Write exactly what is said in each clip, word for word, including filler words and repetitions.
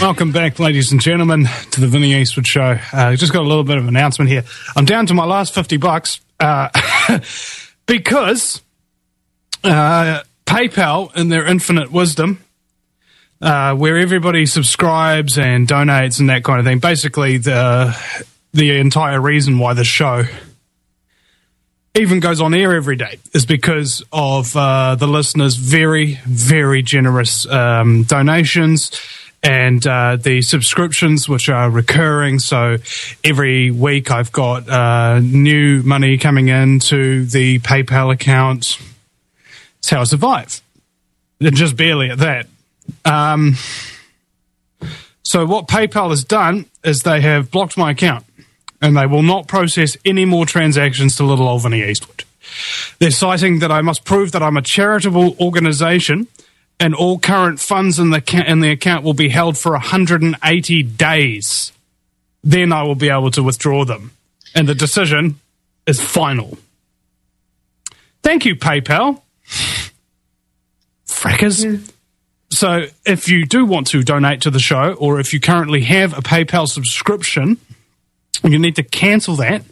Welcome back, ladies and gentlemen, to the Vinny Eastwood Show. Uh, just got a little bit of an announcement here. I'm down to my last fifty bucks uh, because uh, PayPal, in their infinite wisdom, uh, where everybody subscribes and donates and that kind of thing, basically the the entire reason why the show even goes on air every day is because of uh, the listeners' very, very generous um, donations. And uh, the subscriptions, which are recurring, so every week I've got uh, new money coming into the PayPal account. It's how I survive. And just barely at that. Um, so what PayPal has done is they have blocked my account, and they will not process any more transactions to little old Vinny Eastwood. They're citing that I must prove that I'm a charitable organisation, and all current funds in the ca- in the account will be held for one hundred eighty days. Then I will be able to withdraw them. And the decision is final. Thank you, PayPal. Frackers. Mm. So if you do want to donate to the show, or if you currently have a PayPal subscription, you need to cancel that.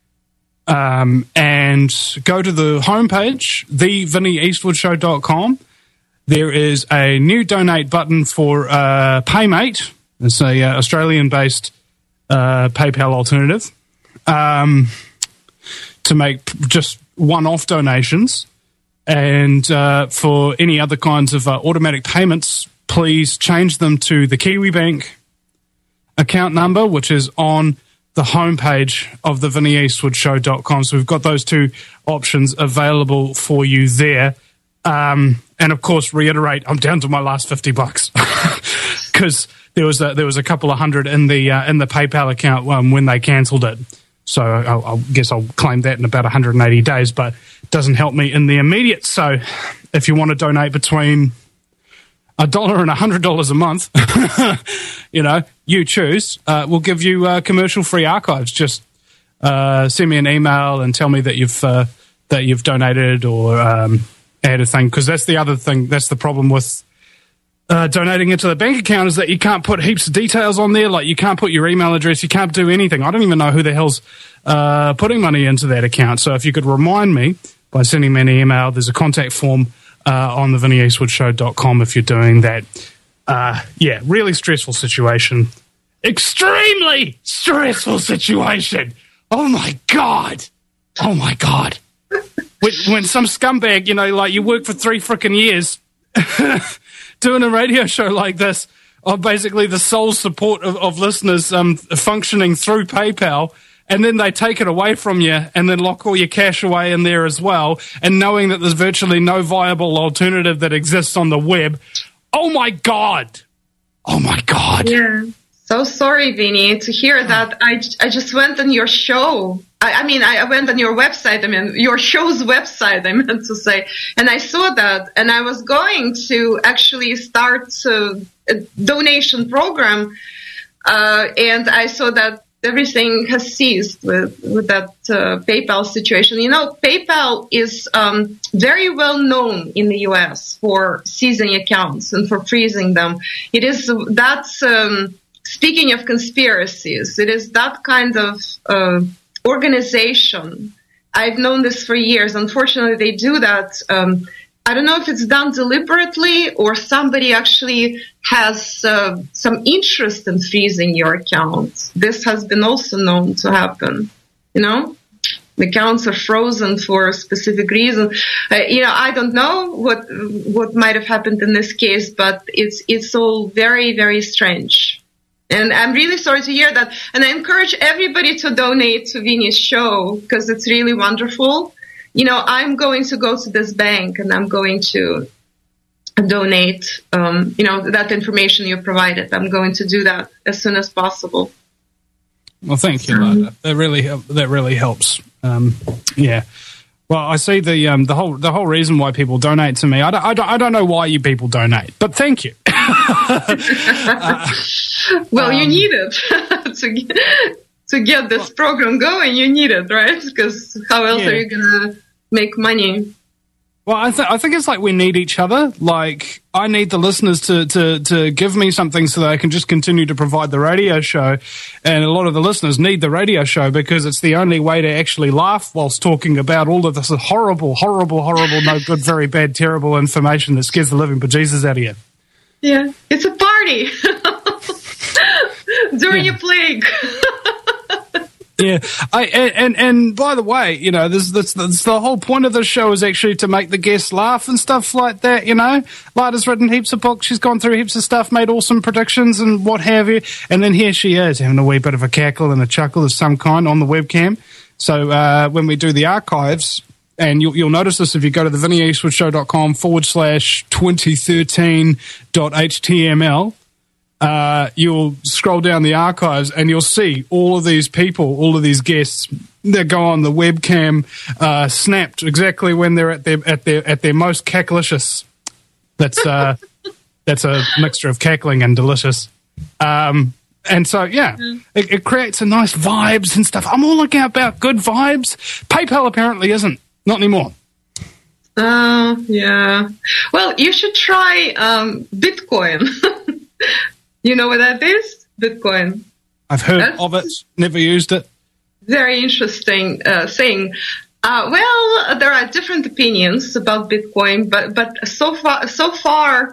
Um, and go to the homepage, the vinny eastwood show dot com. There is a new donate button for uh, Paymate. It's a uh, Australian-based uh, PayPal alternative um, to make just one-off donations. And uh, for any other kinds of uh, automatic payments, please change them to the KiwiBank account number, which is on the homepage of the vinny eastwood show dot com. So we've got those two options available for you there. Um, and of course, reiterate, I'm down to my last fifty bucks because there was a, there was a couple of hundred in the uh, in the PayPal account um, when they cancelled it. So I guess I'll claim that in about one hundred eighty days, but it doesn't help me in the immediate. So if you want to donate between a dollar and a hundred dollars a month, you know, you choose. Uh, we'll give you uh, commercial-free archives. Just uh, send me an email and tell me that you've uh, that you've donated or um, add a thing, because that's the other thing. That's the problem with uh, donating into the bank account is that you can't put heaps of details on there. Like you can't put your email address. You can't do anything. I don't even know who the hell's uh, putting money into that account. So if you could remind me by sending me an email, there's a contact form uh, on the vinny eastwood show dot com if you're doing that. Uh, yeah, really stressful situation. Extremely stressful situation. Oh, my God. Oh, my God. When, when some scumbag, you know, like you work for three frickin' years doing a radio show like this, of basically the sole support of, of listeners um, functioning through PayPal, and then they take it away from you and then lock all your cash away in there as well, and knowing that there's virtually no viable alternative that exists on the web. Oh, my God. Oh, my God. Yeah. So sorry, Vinny, to hear that. I, I just went on your show. I, I mean, I went on your website. I mean, your show's website, I meant to say. And I saw that. And I was going to actually start uh, a donation program. Uh, and I saw that everything has ceased with, with that uh, PayPal situation. You know, PayPal is um, very well known in the U S for seizing accounts and for freezing them. It is that's um, speaking of conspiracies. It is that kind of uh, organization. I've known this for years. Unfortunately, they do that. Um, I don't know if it's done deliberately or somebody actually has uh, some interest in freezing your account. This has been also known to happen. You know, the accounts are frozen for a specific reason. Uh, you know, I don't know what what might have happened in this case, but it's it's all very, very strange. And I'm really sorry to hear that. And I encourage everybody to donate to Vinny's show because it's really wonderful. You know, I'm going to go to this bank and I'm going to donate, um, you know, that information you provided. I'm going to do that as soon as possible. Well, thank you, Lada. That really that really helps. Um, yeah. Well, I see the um, the whole the whole reason why people donate to me. I don't, I don't I don't know why you people donate, but thank you. uh, well, um, you need it to get, to get this well, program going. You need it, right? Because how else yeah. are you gonna make money? Well, I think I think it's like we need each other. Like I need the listeners to, to, to give me something so that I can just continue to provide the radio show. And a lot of the listeners need the radio show because it's the only way to actually laugh whilst talking about all of this horrible, horrible, horrible, no good, very bad, terrible information that scares the living bejesus out of you. Yeah, it's a party during yeah. a plague. Yeah, I, and, and and by the way, you know, this, this, this the whole point of the show is actually to make the guests laugh and stuff like that. You know, Lada's written heaps of books, she's gone through heaps of stuff, made awesome predictions and what have you, and then here she is having a wee bit of a cackle and a chuckle of some kind on the webcam. So uh, when we do the archives, and you'll, you'll notice this if you go to the vinny eastwood show dot com forward slash twenty thirteen dot H T M L. Uh, you'll scroll down the archives and you'll see all of these people, all of these guests that go on the webcam, uh, snapped exactly when they're at their at their at their most cacklicious. That's uh, that's a mixture of cackling and delicious. Um, and so yeah, mm. it, it creates a nice vibes and stuff. I'm all looking about good vibes. PayPal apparently isn't, not anymore. Oh uh, yeah. Well, you should try um, Bitcoin. You know what that is? Bitcoin. I've heard That's of it, never used it. Very interesting uh, thing. Uh, well, there are different opinions about Bitcoin, but but so far, so far,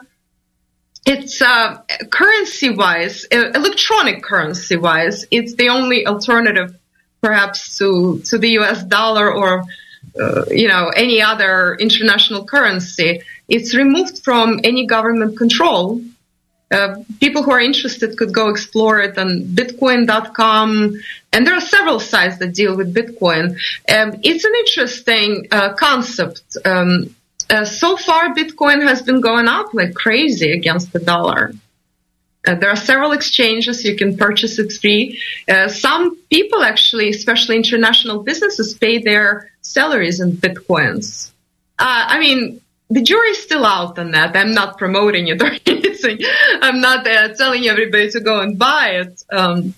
it's uh, currency-wise, uh, electronic currency-wise, it's the only alternative, perhaps to to the U S dollar or uh, you know any other international currency. It's removed from any government control. Uh, people who are interested could go explore it on bitcoin dot com, and there are several sites that deal with Bitcoin. Um, it's an interesting uh, concept. Um, uh, so far, Bitcoin has been going up like crazy against the dollar. Uh, there are several exchanges. You can purchase it free. Uh, some people actually, especially international businesses, pay their salaries in Bitcoins. Uh, I mean, the jury's still out on that. I'm not promoting it or anything. I'm not uh, telling everybody to go and buy it. Um,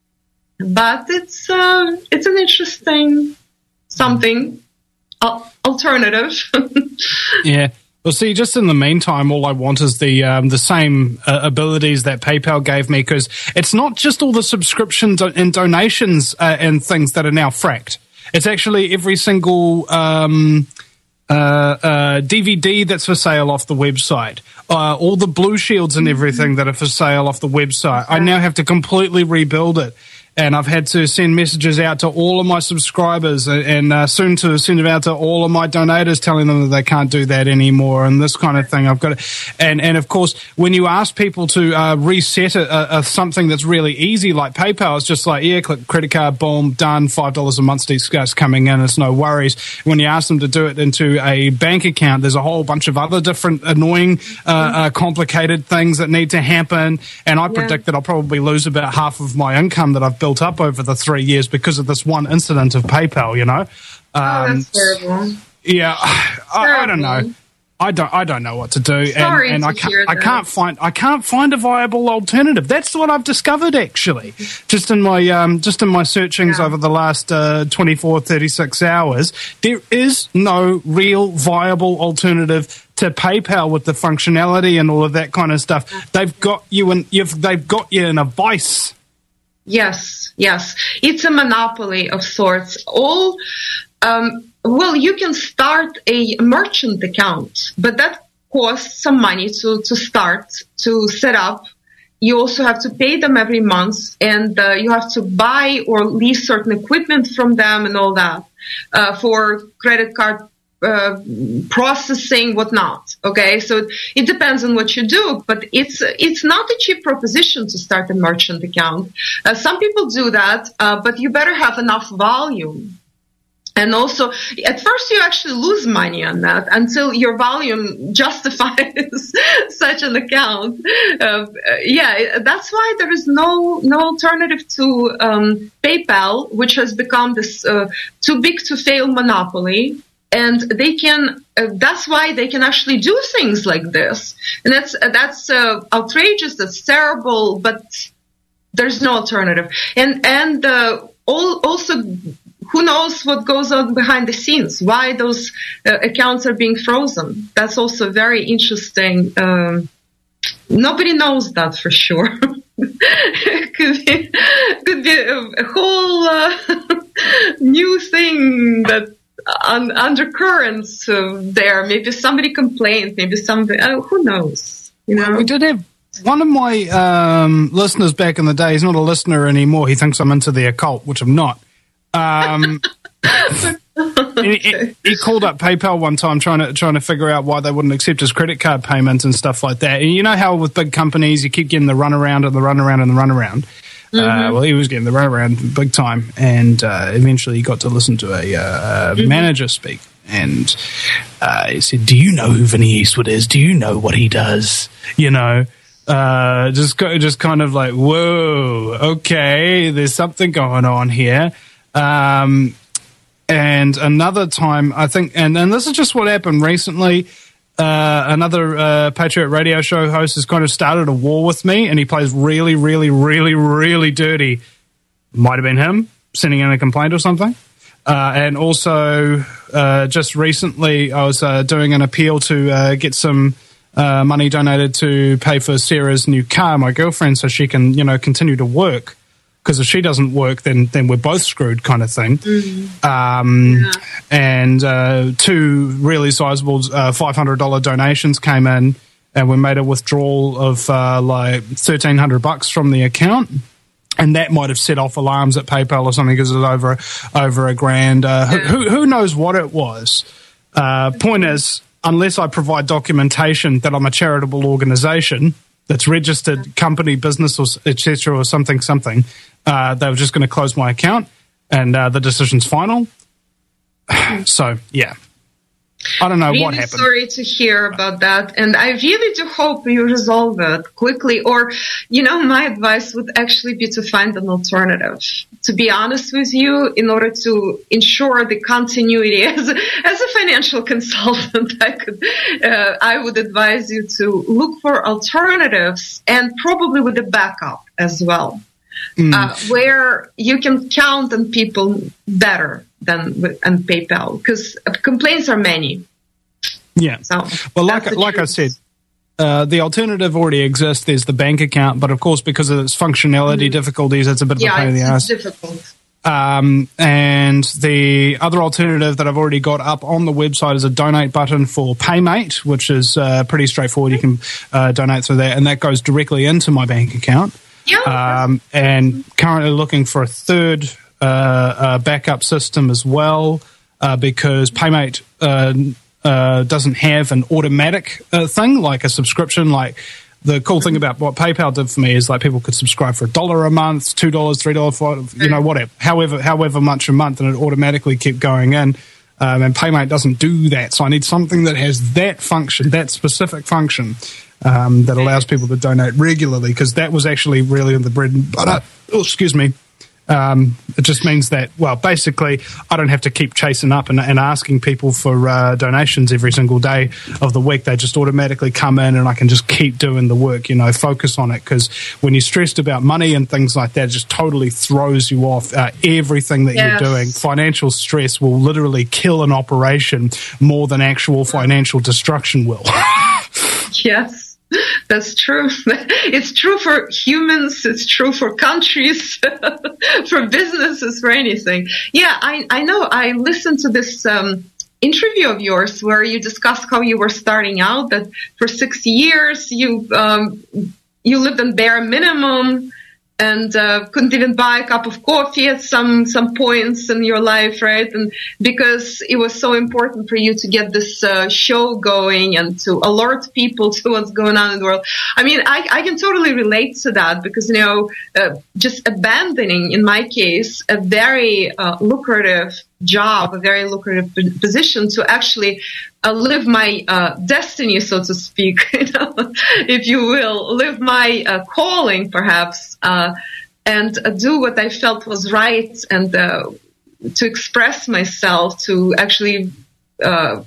but it's uh, it's an interesting something al- alternative. Yeah. Well, see, just in the meantime, all I want is the um, the same uh, abilities that PayPal gave me, because it's not just all the subscriptions and donations uh, and things that are now fracked. It's actually every single um, uh, uh, D V D that's for sale off the website, uh, all the Blue Shields and everything that are for sale off the website. I now have to completely rebuild it. And I've had to send messages out to all of my subscribers and, and uh, soon to send it out to all of my donators, telling them that they can't do that anymore and this kind of thing. I've got to, and and of course, when you ask people to uh, reset a, a, something that's really easy like PayPal, it's just like, yeah, click credit card, boom, done, five dollars a month starts coming in. It's no worries. When you ask them to do it into a bank account, there's a whole bunch of other different annoying, uh, uh, complicated things that need to happen. And I yeah. predict that I'll probably lose about half of my income that I've built built up over the three years because of this one incident of PayPal, you know. Um, oh, that's terrible. Yeah, I, I don't know. I don't. I don't know what to do, Sorry and, and to I can't. hear I that. can't find. I can't find a viable alternative. That's what I've discovered, actually, just in my um, just in my searchings yeah. over the last uh, twenty-four, thirty-six hours. There is no real viable alternative to PayPal with the functionality and all of that kind of stuff. They've got you in. You've. They've got you in a vice. Yes, yes. It's a monopoly of sorts. All, um, well, you can start a merchant account, but that costs some money to, to start, to set up. You also have to pay them every month, and uh, you have to buy or lease certain equipment from them and all that uh, for credit card Uh, processing, whatnot. Okay, so it depends on what you do, but it's it's not a cheap proposition to start a merchant account. Uh, some people do that, uh, but you better have enough volume. And also, at first you actually lose money on that until your volume justifies such an account. Uh, yeah, that's why there is no no alternative to um, PayPal, which has become this uh, too big to fail monopoly. And they can, uh, that's why they can actually do things like this. And that's, uh, that's, uh, outrageous, that's terrible, but there's no alternative. And, and, uh, all, also who knows what goes on behind the scenes? Why those uh, accounts are being frozen? That's also very interesting. Um, nobody knows that for sure. could be, could be a, a whole uh, new thing that un, undercurrents uh, there. Maybe somebody complained. Maybe somebody. Uh, who knows? You know. Well, we did have one of my um, listeners back in the day. He's not a listener anymore. He thinks I'm into the occult, which I'm not. Um, he, he, he called up PayPal one time trying to trying to figure out why they wouldn't accept his credit card payments and stuff like that. And you know how with big companies you keep getting the runaround and the runaround and the runaround. Mm-hmm. Uh, well, he was getting the runaround big time, and uh, eventually he got to listen to a, uh, a mm-hmm. manager speak, and uh, he said, "Do you know who Vinny Eastwood is? Do you know what he does? You know." Uh, just just kind of like, whoa, okay, there's something going on here. Um, and another time, I think, and, and this is just what happened recently. Uh, another uh, Patriot radio show host has kind of started a war with me, and he plays really, really, really, really dirty. Might have been him sending in a complaint or something. Uh, and also, uh, just recently, I was uh, doing an appeal to uh, get some uh, money donated to pay for Sarah's new car, my girlfriend, so she can, you know, continue to work. Because if she doesn't work, then then we're both screwed, kind of thing. Mm-hmm. Um, yeah. And uh, two really sizable uh, five hundred dollars donations came in, and we made a withdrawal of uh, like thirteen hundred bucks from the account. And that might have set off alarms at PayPal or something because it was over over a grand. Uh, yeah. who who knows what it was? Uh, point is, unless I provide documentation that I'm a charitable organisation that's registered company, business, or et cetera, or something, something, uh, they were just going to close my account, and uh, the decision's final. So, yeah. I don't know really what happened. Sorry to hear about that, and I really do hope you resolve it quickly. Or, you know, my advice would actually be to find an alternative. To be honest with you, in order to ensure the continuity as a, as a financial consultant, I could, uh, I would advise you to look for alternatives, and probably with a backup as well, mm. uh, where you can count on people better than with, and PayPal, because complaints are many. Yeah. So, well, like like I said, uh, the alternative already exists. There's the bank account, but of course, because of its functionality mm. difficulties, it's a bit of yeah, a pain in the ass. Yeah, it's difficult. Um, and the other alternative that I've already got up on the website is a donate button for Paymate, which is uh, pretty straightforward. You can uh, donate through that, and that goes directly into my bank account. Yeah. Um, and currently looking for a third uh, uh, backup system as well, uh, because Paymate uh, uh, doesn't have an automatic uh, thing like a subscription. Like the cool thing about what PayPal did for me is like people could subscribe for a dollar a month, two dollars, three dollars, you know, whatever, however, however much a month, and it automatically kept going in. Um, and Paymate doesn't do that, so I need something that has that function, that specific function. Um, that allows people to donate regularly, because that was actually really the bread and butter. Oh, excuse me. Um, it just means that, well, basically, I don't have to keep chasing up and, and asking people for uh, donations every single day of the week. They just automatically come in, and I can just keep doing the work, you know, focus on it. Because when you're stressed about money and things like that, it just totally throws you off uh, everything that yes. you're doing. Financial stress will literally kill an operation more than actual financial destruction will. Yes. That's true. It's true for humans. It's true for countries, for businesses, for anything. Yeah, I, I know. I listened to this um, interview of yours where you discussed how you were starting out, that for six years you um, you lived on bare minimum and uh, couldn't even buy a cup of coffee at some some points in your life, right? And because it was so important for you to get this uh, show going and to alert people to what's going on in the world. I mean, I, I can totally relate to that, because, you know, uh, just abandoning, in my case, a very uh, lucrative job, a very lucrative position to actually uh, live my uh, destiny, so to speak, you know, if you will, live my uh, calling, perhaps, uh, and uh, do what I felt was right, and uh, to express myself, to actually uh,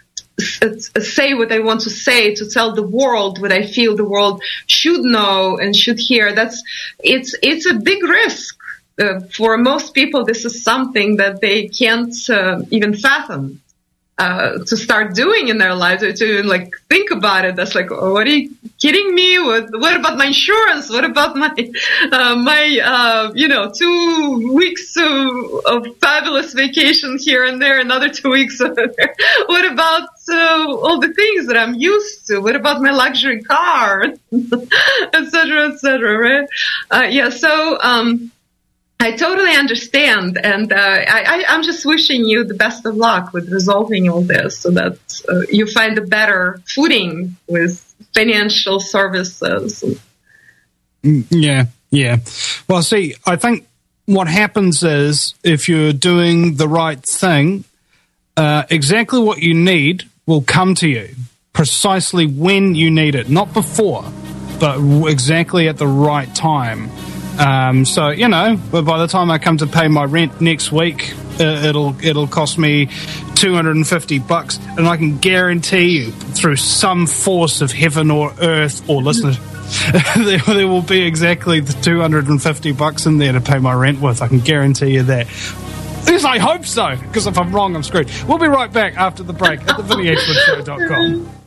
s- say what I want to say, to tell the world what I feel the world should know and should hear. That's it's it's a big risk. uh, for most people, this is something that they can't uh, even fathom uh, to start doing in their lives, or to like think about it. That's like, oh, what are you kidding me? What, what about my insurance? What about my, uh, my, uh, you know, two weeks of, of fabulous vacation here and there, another two weeks over there? What about uh, all the things that I'm used to? What about my luxury car, et cetera, et cetera, right? Uh, yeah, so, um, I totally understand, and uh, I, I, I'm just wishing you the best of luck with resolving all this, so that uh, you find a better footing with financial services. Yeah, yeah. Well, see, I think what happens is if you're doing the right thing, uh, exactly what you need will come to you precisely when you need it, not before, but exactly at the right time. Um, so, you know, by the time I come to pay my rent next week, uh, it'll it'll cost me two hundred fifty bucks, and I can guarantee you, through some force of heaven or earth, or listeners, there, there will be exactly the two hundred fifty bucks in there to pay my rent with. I can guarantee you that. At least I hope so, because if I'm wrong, I'm screwed. We'll be right back after the break at the vinny edgewood show dot com.